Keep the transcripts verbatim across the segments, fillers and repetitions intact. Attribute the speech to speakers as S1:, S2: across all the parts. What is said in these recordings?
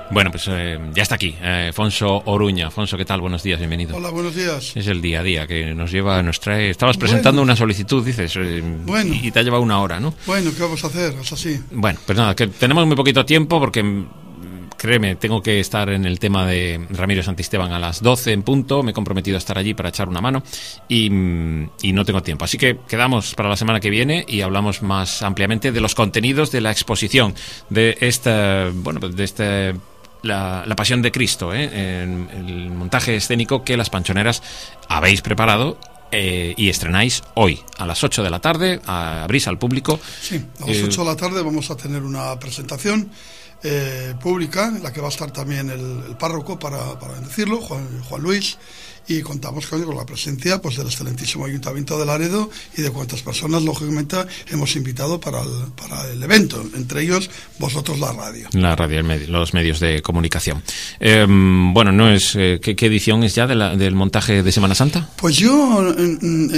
S1: Bueno, pues eh, ya está aquí, eh, Afonso Oruña. Afonso, ¿qué tal? Buenos días, bienvenido.
S2: Hola, buenos días.
S1: Es el día a día que nos lleva, nos trae... Estabas presentando bueno. una solicitud, dices, eh, bueno. y te ha llevado una hora, ¿no?
S2: Bueno, ¿qué vamos a hacer? Es así.
S1: Bueno, pues nada, que tenemos muy poquito tiempo porque... Créeme, tengo que estar en el tema de Ramiro Santisteban a las doce en punto. Me he comprometido a estar allí para echar una mano y, y no tengo tiempo. Así que quedamos para la semana que viene y hablamos más ampliamente de los contenidos de la exposición de esta, bueno, de este, la, la Pasión de Cristo, ¿eh? En el montaje escénico que las Panchoneras habéis preparado. Eh, y estrenáis hoy a las ocho de la tarde, a, abrís al público.
S2: Sí, a las ocho eh, de la tarde vamos a tener una presentación eh, pública en la que va a estar también el, el párroco, para, para decirlo, Juan, Juan Luis, y contamos con, con la presencia pues del excelentísimo Ayuntamiento de Laredo y de cuantas personas, lógicamente, hemos invitado para el, para el evento, entre ellos vosotros, la radio.
S1: La radio, el medio, los medios de comunicación. Eh, bueno, no es eh, ¿qué, ¿qué edición es ya de la, del montaje de Semana Santa?
S2: Pues yo eh,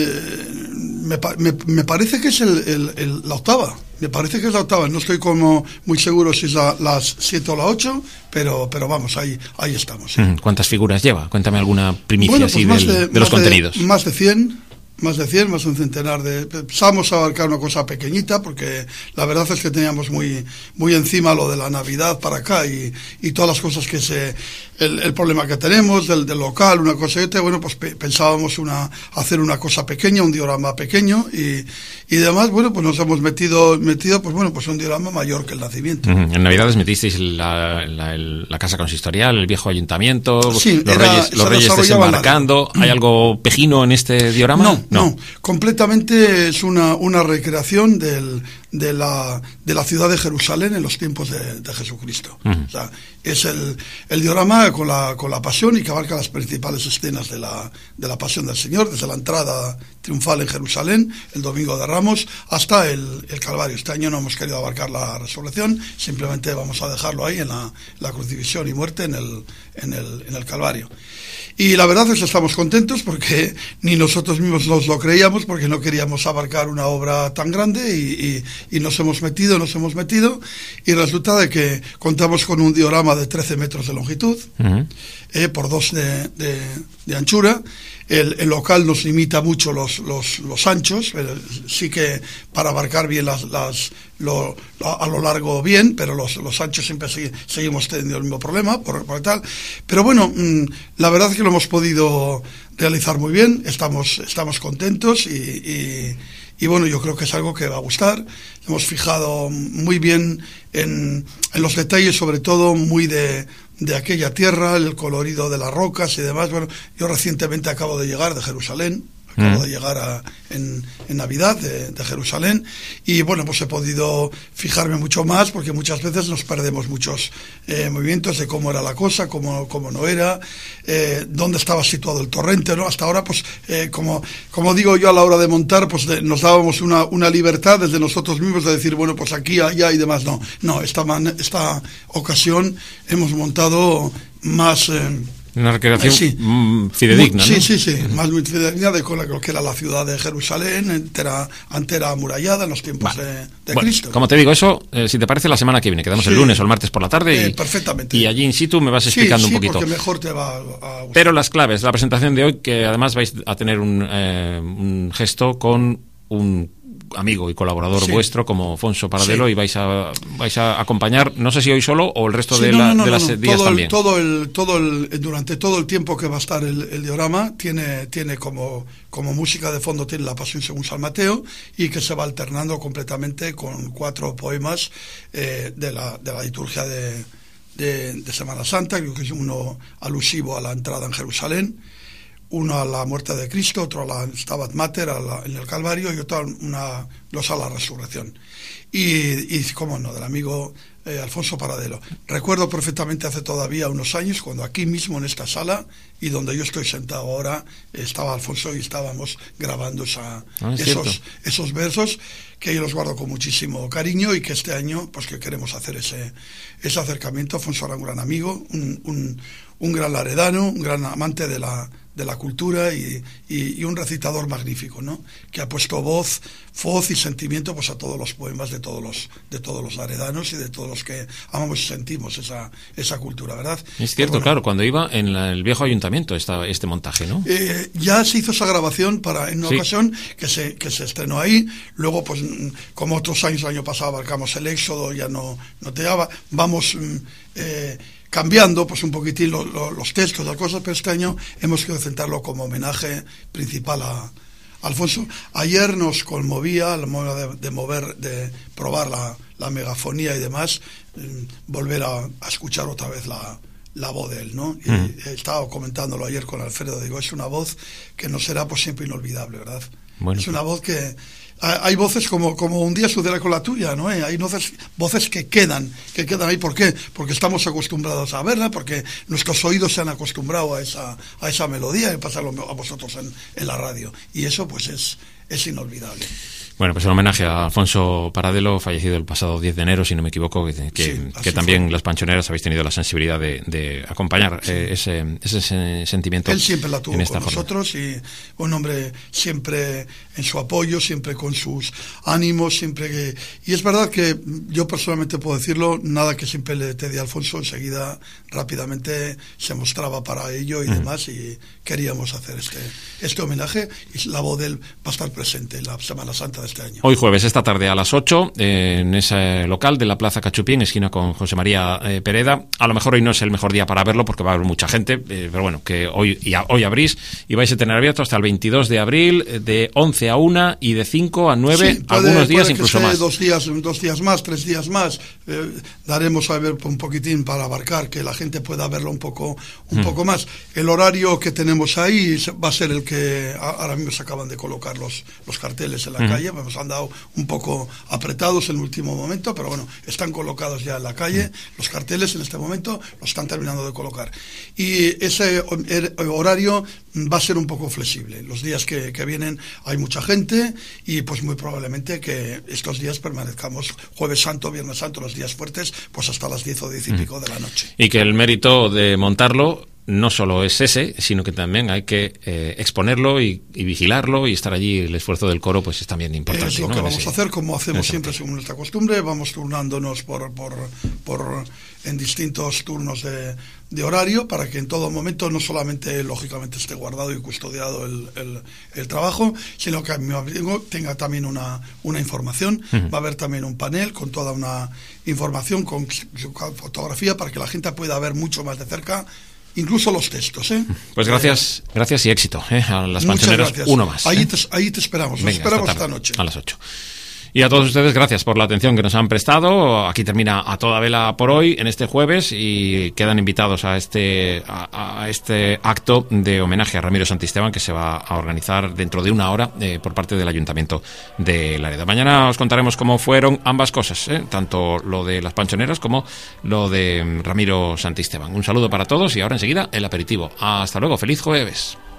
S2: me, me, me parece que es el, el, el, la octava. Me parece que es la octava, no estoy como muy seguro si es la, las siete o la ocho, pero, pero vamos, ahí, ahí estamos. ¿Sí?
S1: ¿Cuántas figuras lleva? Cuéntame alguna primicia
S2: bueno,
S1: pues
S2: así
S1: del,
S2: de,
S1: de los
S2: de,
S1: contenidos.
S2: Más de cien, más de cien, más de un centenar de... Pensábamos abarcar una cosa pequeñita, porque la verdad es que teníamos muy, muy encima lo de la Navidad para acá y, y todas las cosas que se... El, el problema que tenemos del, del local, una cosa y otra, bueno, pues pe, pensábamos una, hacer una cosa pequeña, un diorama pequeño y, y demás, bueno, pues nos hemos metido, metido, pues bueno, pues un diorama mayor que el nacimiento.
S1: Uh-huh. En Navidades metisteis la, la, el, la casa consistorial, el viejo ayuntamiento,
S2: sí,
S1: los
S2: era,
S1: reyes, los reyes desembarcando. ¿Hay algo pejino en este diorama?
S2: No, no, no. completamente es una, una recreación del... de la de la ciudad de Jerusalén en los tiempos de, de Jesucristo. Uh-huh. O sea, es el, el diorama con la con la pasión y que abarca las principales escenas de la de la pasión del Señor, desde la entrada triunfal en Jerusalén, el domingo de Ramos, hasta el, el Calvario. Este año no hemos querido abarcar la resurrección, simplemente vamos a dejarlo ahí en la, la crucifixión y muerte en el en el en el Calvario. Y la verdad es que estamos contentos porque ni nosotros mismos nos lo creíamos, porque no queríamos abarcar una obra tan grande y, y, y nos hemos metido, nos hemos metido y resulta de que contamos con un diorama de trece metros de longitud, uh-huh. eh, por dos de, de, de anchura. El, el local nos limita mucho los, los, los anchos, pero sí que para abarcar bien las, las lo, a lo largo bien, pero los, los anchos siempre sig- seguimos teniendo el mismo problema, por, por tal. Pero bueno, mmm, la verdad es que lo hemos podido realizar muy bien, estamos, estamos contentos y, y, y bueno, yo creo que es algo que va a gustar. Hemos fijado muy bien en, en los detalles, sobre todo muy de... de aquella tierra, el colorido de las rocas y demás. Bueno, yo recientemente acabo de llegar de Jerusalén, acabo mm. de llegar a, en, en Navidad de, de Jerusalén y bueno, pues he podido fijarme mucho más porque muchas veces nos perdemos muchos eh, movimientos de cómo era la cosa, cómo, cómo no era, eh, dónde estaba situado el torrente, ¿no? Hasta ahora, pues, eh, como, como digo yo a la hora de montar, pues de, nos dábamos una, una libertad desde nosotros mismos de decir, bueno, pues aquí, allá y demás. No, no, esta, man, esta ocasión hemos montado más... Eh,
S1: Una recreación
S2: sí.
S1: fidedigna,
S2: muy,
S1: ¿no?
S2: Sí, sí, sí, uh-huh. más muy fidedigna de lo que era la ciudad de Jerusalén, entera, entera amurallada en los tiempos vale. de, de
S1: bueno,
S2: Cristo.
S1: Como te digo, eso, eh, si te parece, la semana que viene, quedamos sí. el lunes o el martes por la tarde y,
S2: eh, perfectamente.
S1: y allí in situ me vas explicando
S2: sí, sí,
S1: un poquito.
S2: Porque mejor te va a gustar.
S1: Pero las claves, la presentación de hoy, que además vais a tener un, eh, un gesto con un amigo y colaborador sí. vuestro como Afonso Paradelo sí. y vais a vais a acompañar, no sé si hoy solo o el resto sí, de,
S2: no,
S1: la,
S2: no, no,
S1: de las
S2: no, no.
S1: días
S2: todo
S1: también.
S2: El, todo el todo el durante todo el tiempo que va a estar el, el diorama tiene tiene como como música de fondo tiene la Pasión según San Mateo y que se va alternando completamente con cuatro poemas eh, de la de la liturgia de, de de Semana Santa, creo que es uno alusivo a la entrada en Jerusalén, uno a la muerte de Cristo, otro a la Stabat Mater a la, en el Calvario y otro una, los a la resurrección. Y, y cómo no, del amigo eh, Alfonso Paradelo. Recuerdo perfectamente hace todavía unos años, cuando aquí mismo en esta sala, y donde yo estoy sentado ahora, estaba Alfonso y estábamos grabando esa,
S1: ah,
S2: esos, esos versos, que yo los guardo con muchísimo cariño y que este año, pues que queremos hacer ese, ese acercamiento. Alfonso era un gran amigo, un, un, un gran laredano, un gran amante de la de la cultura y, y, y un recitador magnífico, ¿no? Que ha puesto voz, voz y sentimiento pues a todos los poemas de todos los de todos los laredanos y de todos los que amamos y sentimos esa esa cultura, ¿verdad?
S1: Es cierto, bueno, claro, cuando iba en la, el viejo ayuntamiento esta, este montaje, ¿no?
S2: Eh, ya se hizo esa grabación para en una sí. ocasión que se que se estrenó ahí, luego pues como otros años, el año pasado abarcamos el Éxodo, ya no no te daba, vamos eh, cambiando pues un poquitín lo, lo, los textos, las cosas, pero este año hemos querido centrarlo como homenaje principal a Alfonso. Ayer nos conmovía la moda de, de mover, de probar la, la megafonía y demás, eh, volver a, a escuchar otra vez la, la voz de él, ¿no? Y mm. estaba comentándolo ayer con Alfredo, digo, es una voz que no será por siempre inolvidable, ¿verdad? Bueno. Es una voz que hay voces como, como un día sucederá con la tuya, ¿no? Hay voces, voces que quedan, que quedan ahí. ¿Por qué? Porque estamos acostumbrados a verla, porque nuestros oídos se han acostumbrado a esa, a esa melodía y pasarlo a vosotros en, en la radio. Y eso, pues, es, es inolvidable.
S1: Bueno, pues en homenaje a Alfonso Paradelo, fallecido el pasado diez de enero, si no me equivoco, que, que, sí, que también fue. Las Panchoneras habéis tenido la sensibilidad de, de acompañar sí. eh, ese, ese sentimiento.
S2: Él siempre la tuvo
S1: en esta
S2: con forma. Nosotros, y un hombre siempre en su apoyo, siempre con sus ánimos, siempre que... Y es verdad que yo personalmente puedo decirlo, nada que siempre le te di a Alfonso, enseguida rápidamente se mostraba para ello y uh-huh. demás, y queríamos hacer este, este homenaje, y la voz de él va a estar presente en la Semana Santa de este año.
S1: Hoy jueves, esta tarde a las ocho, eh, en ese local de la Plaza Cachupín, esquina con José María eh, Pereda. A lo mejor hoy no es el mejor día para verlo porque va a haber mucha gente, eh, pero bueno, que hoy y a, hoy abrís y vais a tener abierto hasta el veintidós de abril, de once a una y de cinco a nueve, sí, puede, algunos días
S2: puede
S1: incluso
S2: que
S1: más.
S2: Dos días, dos días más, tres días más, eh, daremos a ver un poquitín para abarcar, que la gente pueda verlo un poco, un mm. poco más. El horario que tenemos ahí va a ser el que ahora mismo se acaban de colocar los, los carteles en la mm. calle, nos han dado un poco apretados en el último momento, pero bueno, están colocados ya en la calle, mm. los carteles en este momento los están terminando de colocar. Y ese horario va a ser un poco flexible. Los días que, que vienen hay mucha gente y pues muy probablemente que estos días permanezcamos Jueves Santo, Viernes Santo, los días fuertes, pues hasta las diez o diez y pico mm. de la noche.
S1: Y que el mérito de montarlo no solo es ese, sino que también hay que eh, exponerlo y, y vigilarlo y estar allí. El esfuerzo del coro pues es también importante.
S2: Es lo
S1: ¿no?
S2: que vamos
S1: ese,
S2: a hacer, como hacemos siempre según nuestra costumbre, vamos turnándonos por, por, por en distintos turnos de, de horario para que en todo momento no solamente lógicamente esté guardado y custodiado el, el, el trabajo, sino que tenga también una, una información. Uh-huh. Va a haber también un panel con toda una información, con su fotografía, para que la gente pueda ver mucho más de cerca incluso los textos, ¿eh?
S1: Pues gracias, eh, gracias y éxito, ¿eh? A las Panchoneras, uno más.
S2: Ahí,
S1: ¿eh?
S2: te, ahí te esperamos, nos
S1: Venga,
S2: esperamos
S1: esta, tarde,
S2: esta noche.
S1: A las ocho. Y a todos ustedes, gracias por la atención que nos han prestado. Aquí termina A Toda Vela por hoy, en este jueves, y quedan invitados a este a, a este acto de homenaje a Ramiro Santisteban que se va a organizar dentro de una hora eh, por parte del Ayuntamiento de Laredo. Mañana os contaremos cómo fueron ambas cosas, ¿eh? Tanto lo de las Panchoneras como lo de Ramiro Santisteban. Un saludo para todos y ahora enseguida el aperitivo. Hasta luego, feliz jueves.